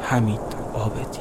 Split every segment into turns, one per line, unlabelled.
حمید عابدی.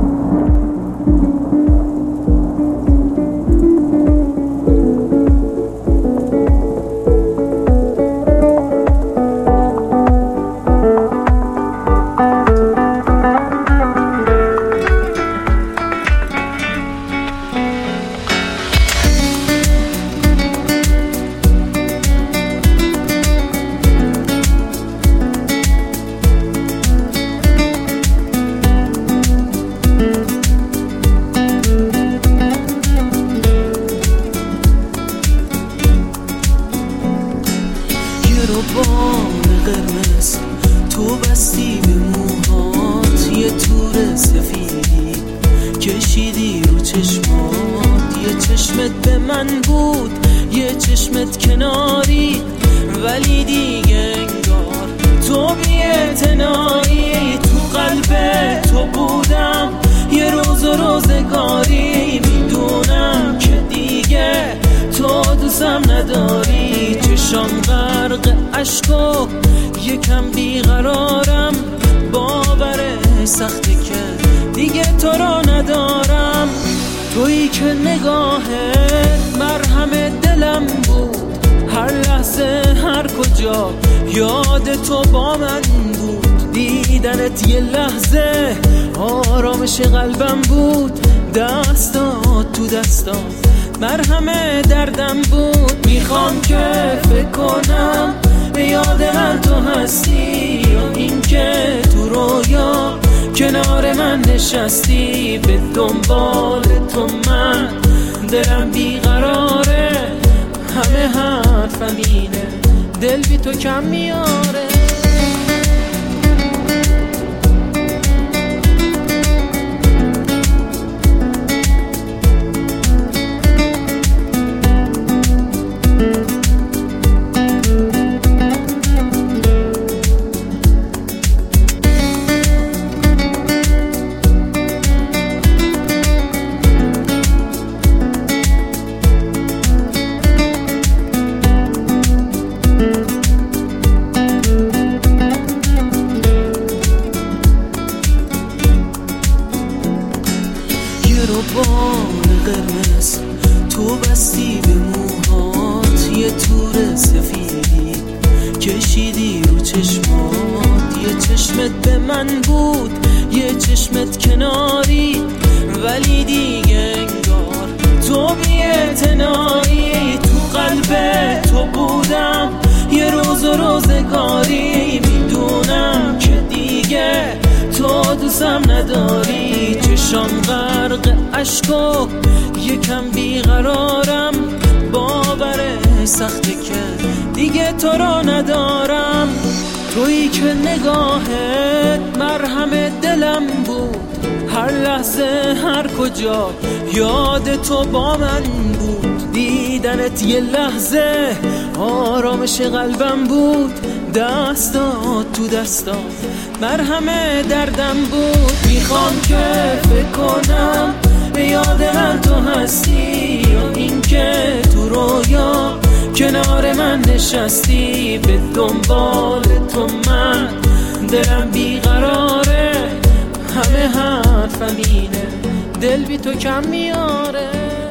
بام قرمز تو بستی به موهات، یه تور سفیدی کشیدی رو چشمات. یه چشمت به من بود، یه چشمت کناری، ولی دیگه انگار تو بی‌اعتنایی. تو قلب تو بودم یه روز و روزگاری، میدونم که دیگه تو دوستم نداری. چشام غرق عشق و یکم بیقرارم، باورش سخته که دیگه تو رو ندارم. تویی که نگاهت مرهم دلم بود، هر لحظه هر کجا یاد تو با من بود. دیدنت یه لحظه آرامش قلبم بود، دستات تو دستات مرهم دردم بود. میخوام که فکر کنم به یاد من تو هستی، یا این که تو رویا کنار من نشستی. به دنبال تو من دلم بیقراره، همه حرفم اینه دل بی تو کم میاره. بام قرمز تو بستی به موهات، یه تور سفیدی کشیدی رو چشمات. یه چشمت به من بود، یه چشمت کناری، ولی دیگه انگار تو بی‌اعتنایی. تو قلب تو بودم یه روز و روزگاری، میدونم که دیگه تو دوستم نداری. چشام غرق عشق و یکم بیقرارم، باورش سخته که دیگه تو رو ندارم. تویی که نگاهت مرهم دلم بود، هر لحظه هر کجا یاد تو با من بود. دیدنت یه لحظه آرامش قلبم بود، دستات تو دستات مرهم دردم بود. میخوام که فکر کنم به یاد من تو هستی، یا این که تو رویا کنار من نشستی. به دنبال تو من دلم بیقراره، همه حرفم اینه دل بی تو کم میاره.